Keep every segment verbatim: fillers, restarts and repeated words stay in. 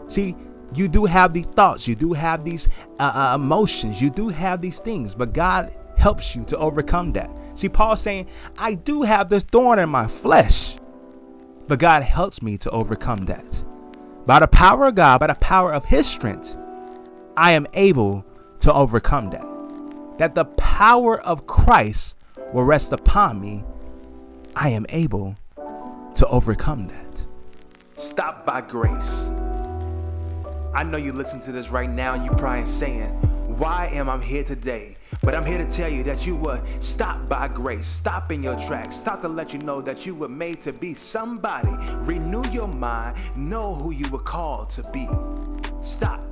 See, you do have these thoughts, you do have these uh, uh, emotions, you do have these things, but God helps you to overcome that. See, Paul's saying, I do have this thorn in my flesh, but God helps me to overcome that. By the power of God, by the power of his strength, I am able to overcome that. That the power of Christ will rest upon me. I am able to overcome that. Stop by grace. I know you listen to this right now and you probably saying, why am I here today? But I'm here to tell you that you were stopped by grace. Stop in your tracks. Stop to let you know that you were made to be somebody. Renew your mind. Know who you were called to be. Stop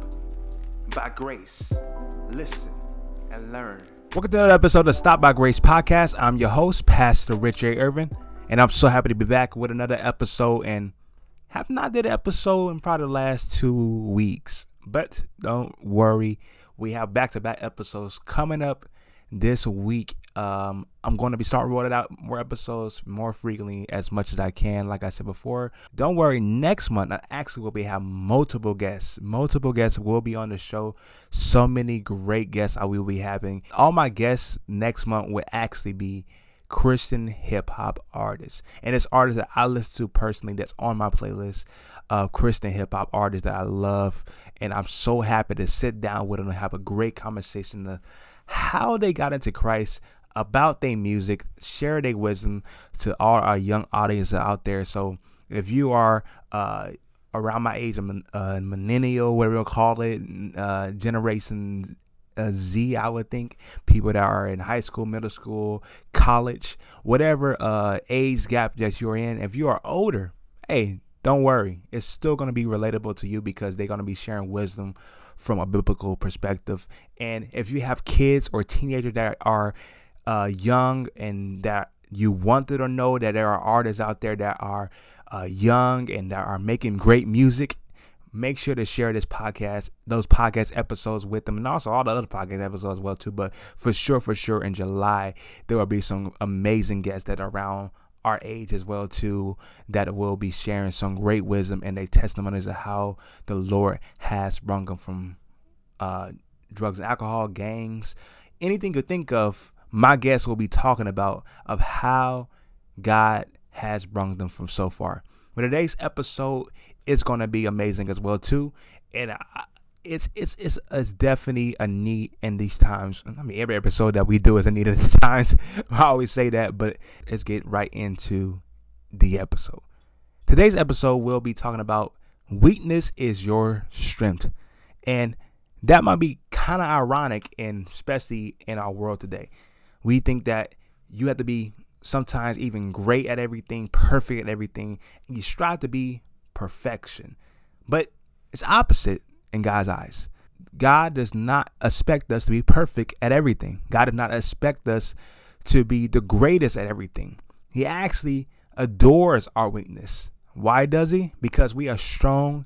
by grace. Listen and learn. Welcome to another episode of Stop by Grace podcast. I'm your host, Pastor Rich A. Irvin, and I'm so happy to be back with another episode. And have not did an episode in probably the last two weeks, but don't worry. We have back-to-back episodes coming up this week. Um, I'm going to be starting rolling out more episodes more frequently as much as I can. Like I said before, don't worry. Next month, I actually will be have multiple guests. Multiple guests will be on the show. So many great guests I will be having. All my guests next month will actually be Christian hip hop artists, and it's artists that I listen to personally. That's on my playlist of Christian hip hop artists that I love. And I'm so happy to sit down with them and have a great conversation of how they got into Christ, about their music, share their wisdom to all our young audience out there. So if you are uh, around my age, I'm a uh, millennial, whatever you'll call it, uh, generation uh, Z, I would think, people that are in high school, middle school, college, whatever uh, age gap that you're in, if you are older, hey, don't worry. It's still going to be relatable to you because they're going to be sharing wisdom from a biblical perspective. And if you have kids or teenagers that are uh, young and that you wanted to know that there are artists out there that are uh, young and that are making great music, make sure to share this podcast, those podcast episodes with them, and also all the other podcast episodes as well too. But for sure, for sure, in July, there will be some amazing guests that are around our age as well too, that will be sharing some great wisdom and their testimonies of how the Lord has brought them from uh, drugs and alcohol, gangs, anything you think of. My guests will be talking about of how God has brought them from so far. But today's episode is going to be amazing as well too, and I, It's it's it's it's definitely a need in these times. I mean, every episode that we do is a need at these times. I always say that, but let's get right into the episode. Today's episode will be talking about weakness is your strength, and that might be kind of ironic, and especially in our world today, we think that you have to be sometimes even great at everything, perfect at everything, and you strive to be perfection, but it's opposite. In God's eyes, God does not expect us to be perfect at everything. God does not expect us to be the greatest at everything. He actually adores our weakness. Why does he? Because we are strong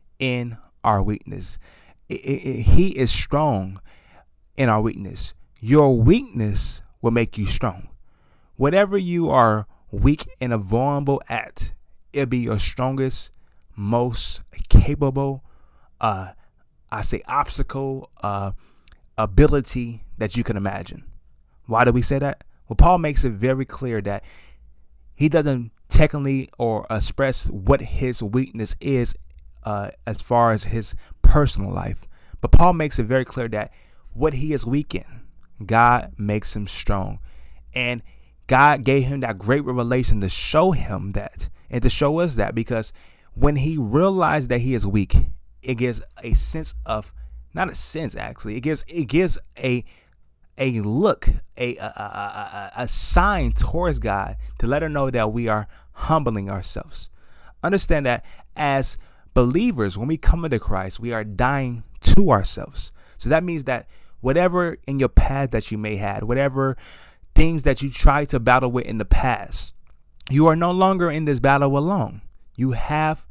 in our weakness. It, it, it, he is strong in our weakness. Your weakness will make you strong. Whatever you are weak and vulnerable at, it'll be your strongest, most capable Uh, I say obstacle, uh, ability that you can imagine. Why do we say that? Well, Paul makes it very clear that he doesn't technically or express what his weakness is uh, as far as his personal life. But Paul makes it very clear that what he is weak in, God makes him strong. And God gave him that great revelation to show him that and to show us that, because when he realized that he is weak, it gives a sense of, not a sense actually, it gives it gives a a look, a a, a, a sign towards God to let her know that we are humbling ourselves. Understand that as believers, when we come into Christ, we are dying to ourselves. So that means that whatever in your past that you may have, whatever things that you tried to battle with in the past, you are no longer in this battle alone. You have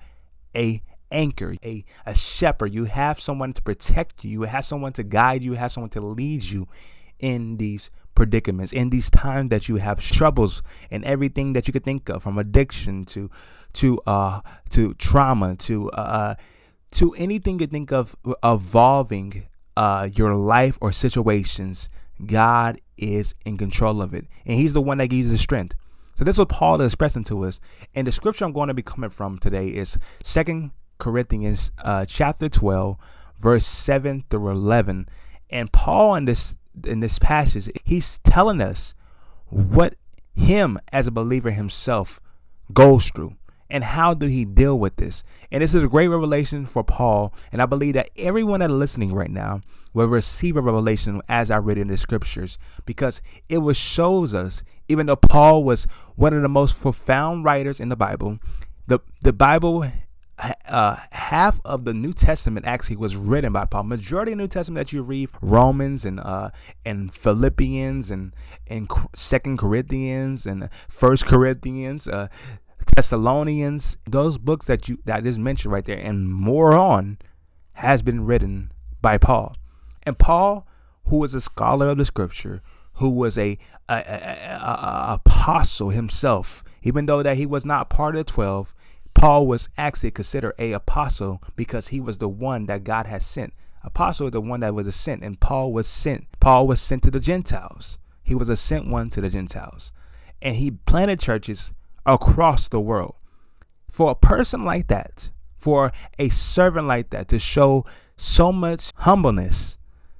a anchor, a, a shepherd. You have someone to protect you. You have someone to guide you. You have someone to lead you in these predicaments, in these times that you have troubles and everything that you could think of, from addiction to to uh to trauma to uh to anything you think of evolving uh, your life or situations, God is in control of it. And he's the one that gives you the strength. So this is what Paul is expressing to us. And the scripture I'm going to be coming from today is Second Corinthians uh, chapter twelve, verse seven through eleven. And Paul in this in this passage, he's telling us what him as a believer himself goes through and how do he deal with this. And this is a great revelation for Paul. And I believe that everyone that is listening right now will receive a revelation as I read in the scriptures, because it was shows us, even though Paul was one of the most profound writers in the Bible, the, the Bible, uh, half of the New Testament actually was written by Paul. Majority of the New Testament that you read, Romans and uh, and Philippians and and Second Corinthians and First Corinthians, uh, Thessalonians, those books that you that I just mentioned right there and more on has been written by Paul. And Paul, who was a scholar of the scripture, who was a, a, a, a, a apostle himself, even though that he was not part of the twelve, Paul was actually considered a apostle because he was the one that God had sent. Apostle is the one that was sent, and Paul was sent. Paul was sent to the Gentiles. He was a sent one to the Gentiles, and he planted churches across the world. For a person like that, for a servant like that to show so much humbleness,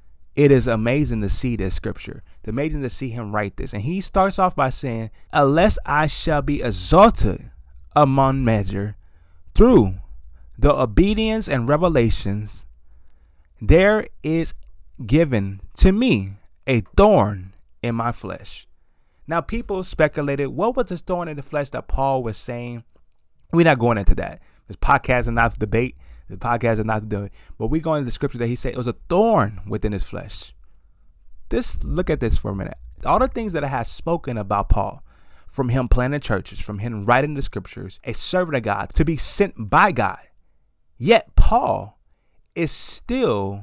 it is amazing to see this scripture. It's amazing to see him write this. And he starts off by saying, unless I shall be exalted among measure through the obedience and revelations, there is given to me a thorn in my flesh. Now, people speculated, what was the thorn in the flesh that Paul was saying? We're not going into that. This podcast is not the debate. The podcast is not the, but we go into the scripture that he said it was a thorn within his flesh. Just look at this for a minute. All the things that I have spoken about Paul, from him planting churches, from him writing the scriptures, a servant of God, to be sent by God. Yet Paul is still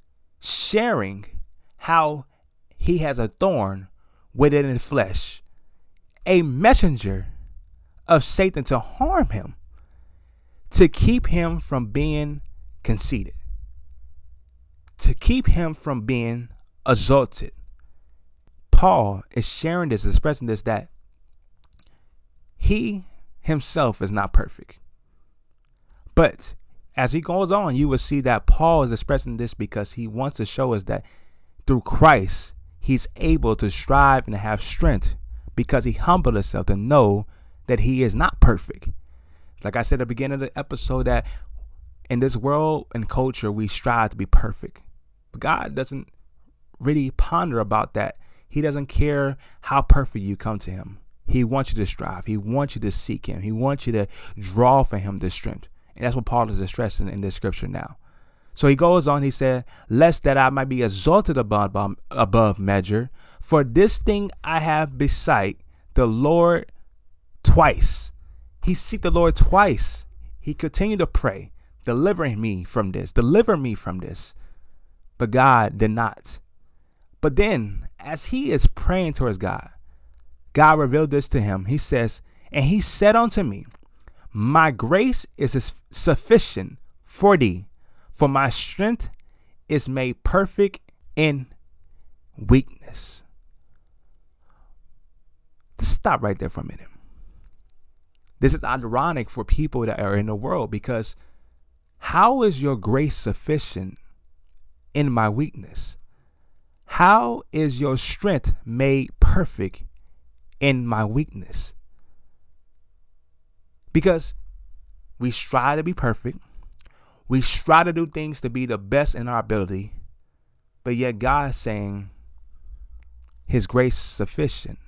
sharing how he has a thorn within his flesh, a messenger of Satan to harm him, to keep him from being conceited, to keep him from being exalted. Paul is sharing this, expressing this, that he himself is not perfect. But as he goes on, you will see that Paul is expressing this because he wants to show us that through Christ, he's able to strive and have strength because he humbled himself to know that he is not perfect. Like I said at the beginning of the episode, that in this world and culture, we strive to be perfect. But God doesn't really ponder about that. He doesn't care how perfect you come to him. He wants you to strive. He wants you to seek him. He wants you to draw for him the strength. And that's what Paul is stressing in this scripture now. So he goes on, he said, lest that I might be exalted above, above measure, for this thing I have beside the Lord twice. He seeked the Lord twice. He continued to pray, deliver me from this, deliver me from this. But God did not. But then, as he is praying towards God, God revealed this to him. He says, and he said unto me, my grace is sufficient for thee, for my strength is made perfect in weakness. Just stop right there for a minute. This is ironic for people that are in the world, because how is your grace sufficient in my weakness? How is your strength made perfect in my weakness? Because we strive to be perfect. We strive to do things to be the best in our ability. But yet God is saying his grace is sufficient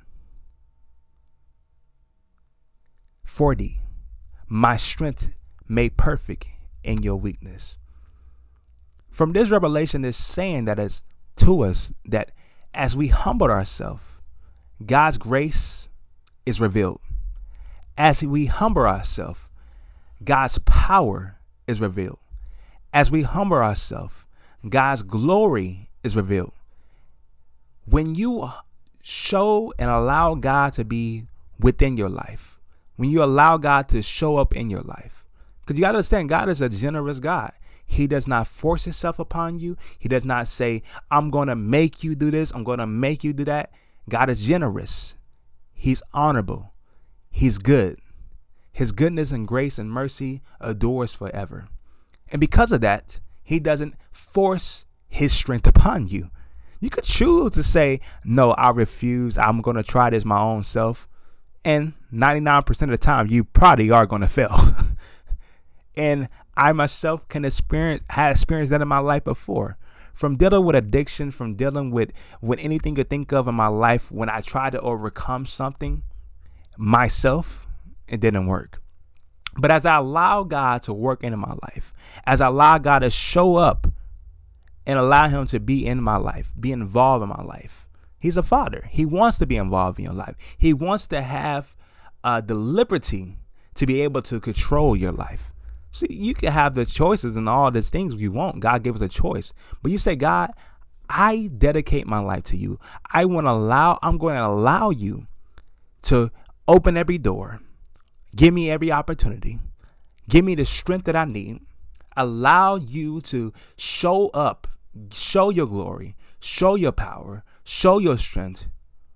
for thee. My strength made perfect in your weakness. From this revelation is saying that is to us that as we humble ourselves, God's grace is revealed. As we humble ourselves, God's power is revealed. As we humble ourselves, God's glory is revealed. When you show and allow God to be within your life, when you allow God to show up in your life, because you got to understand, God is a generous God. He does not force himself upon you. He does not say, I'm going to make you do this. I'm going to make you do that. God is generous. He's honorable. He's good. His goodness and grace and mercy adores forever. And because of that, he doesn't force his strength upon you. You could choose to say, no, I refuse. I'm going to try this my own self. And ninety-nine percent of the time, you probably are going to fail. And I myself can experience, had experienced that in my life before. From dealing with addiction, from dealing with, with anything you think of in my life, when I tried to overcome something myself, it didn't work. But as I allow God to work into my life, as I allow God to show up and allow him to be in my life, be involved in my life. He's a father. He wants to be involved in your life. He wants to have uh, the liberty to be able to control your life. See, you can have the choices and all these things you want. God gave us a choice. But you say, God, I dedicate my life to you. I want to allow, I'm going to allow you to open every door. Give me every opportunity. Give me the strength that I need. Allow you to show up, show your glory, show your power, show your strength.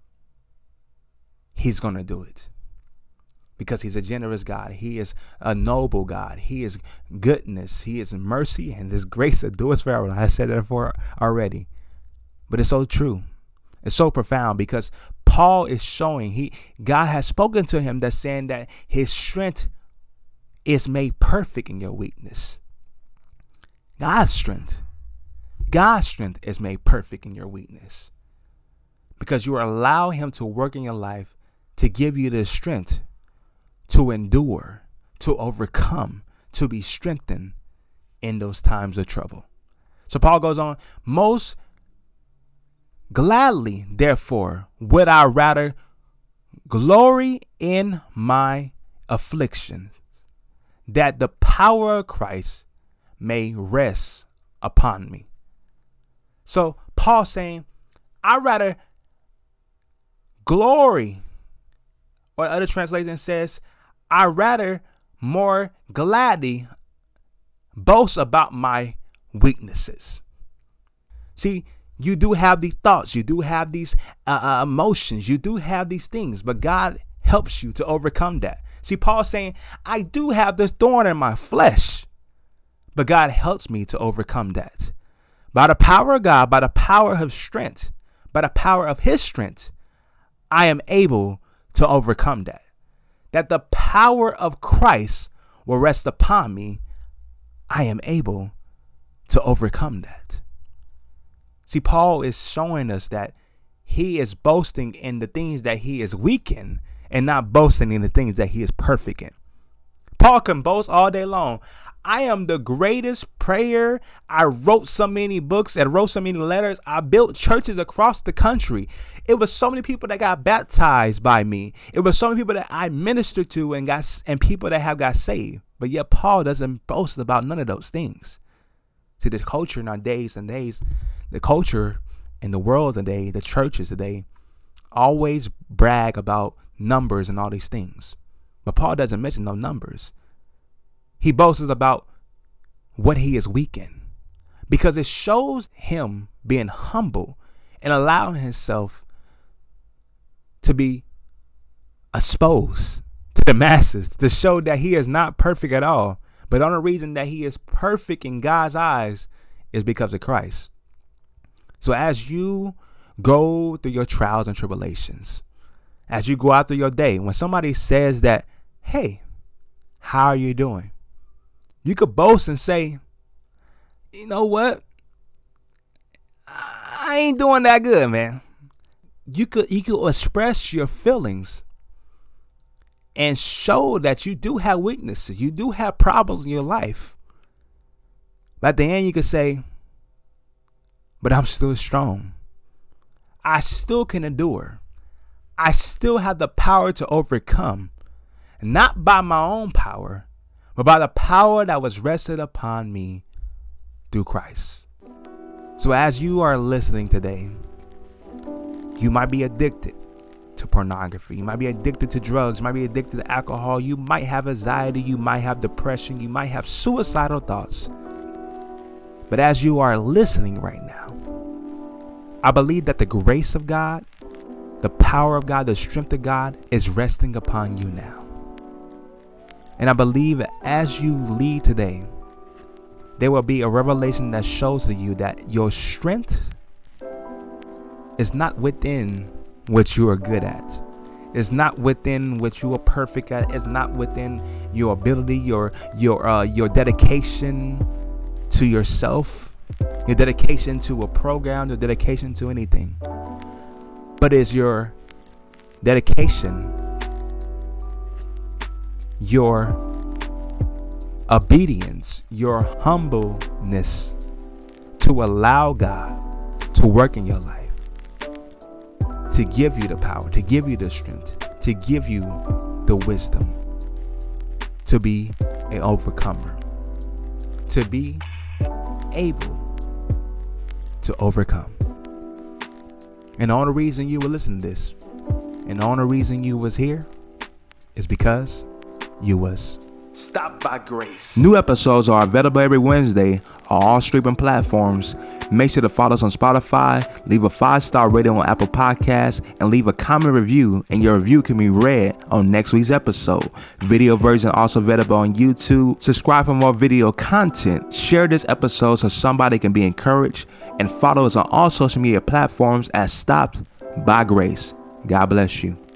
He's going to do it because he's a generous God. He is a noble God. He is goodness. He is mercy, and his grace endures forever. I said that before already, but it's so true. It's so profound because Paul is showing he God has spoken to him that's saying that his strength is made perfect in your weakness. God's strength, God's strength is made perfect in your weakness because you allow him to work in your life to give you the strength to endure, to overcome, to be strengthened in those times of trouble. So Paul goes on, most gladly, therefore, would I rather glory in my afflictions, that the power of Christ may rest upon me. So Paul saying, I rather glory, or other translation says, I rather more gladly boast about my weaknesses. See, you do have these thoughts, you do have these uh, uh, emotions, you do have these things, but God helps you to overcome that. See, Paul's saying, I do have this thorn in my flesh, but God helps me to overcome that. By the power of God, by the power of strength, by the power of his strength, I am able to overcome that. That the power of Christ will rest upon me. I am able to overcome that. See, Paul is showing us that he is boasting in the things that he is weak in and not boasting in the things that he is perfect in. Paul can boast all day long. I am the greatest prayer. I wrote so many books and wrote so many letters. I built churches across the country. It was so many people that got baptized by me. It was so many people that I ministered to and got and people that have got saved. But yet Paul doesn't boast about none of those things. See, the culture in our days and days, the culture in the world today, the churches today, always brag about numbers and all these things. But Paul doesn't mention no numbers. He boasts about what he is weak in because it shows him being humble and allowing himself to be exposed to the masses to show that he is not perfect at all. But the only reason that he is perfect in God's eyes is because of Christ. So as you go through your trials and tribulations, as you go out through your day, when somebody says that, hey, how are you doing? You could boast and say, you know what? I ain't doing that good, man. You could you could express your feelings and show that you do have weaknesses. You do have problems in your life. But at the end, you could say, but I'm still strong. I still can endure. I still have the power to overcome, not by my own power, but by the power that was rested upon me through Christ. So as you are listening today, you might be addicted to pornography. You might be addicted to drugs. You might be addicted to alcohol. You might have anxiety. You might have depression. You might have suicidal thoughts. But as you are listening right now, I believe that the grace of God, the power of God, the strength of God is resting upon you now. And I believe that as you leave today, there will be a revelation that shows to you that your strength is not within what you are good at. It's not within what you are perfect at. It's not within your ability, your your uh, your dedication to yourself, your dedication to a program, your dedication to anything. But it's your dedication, your obedience, your humbleness to allow God to work in your life, to give you the power, to give you the strength, to give you the wisdom to be an overcomer, to be able to overcome. And the only reason you will listen to this, and the only reason you was here, is because you was stopped by grace. New episodes are available every Wednesday on all streaming platforms. Make sure to follow us on Spotify, leave a five-star rating on Apple Podcasts, and leave a comment review, and your review can be read on next week's episode. Video version also available on YouTube. Subscribe for more video content. Share this episode so somebody can be encouraged, and follow us on all social media platforms as Stopped by Grace. God bless you.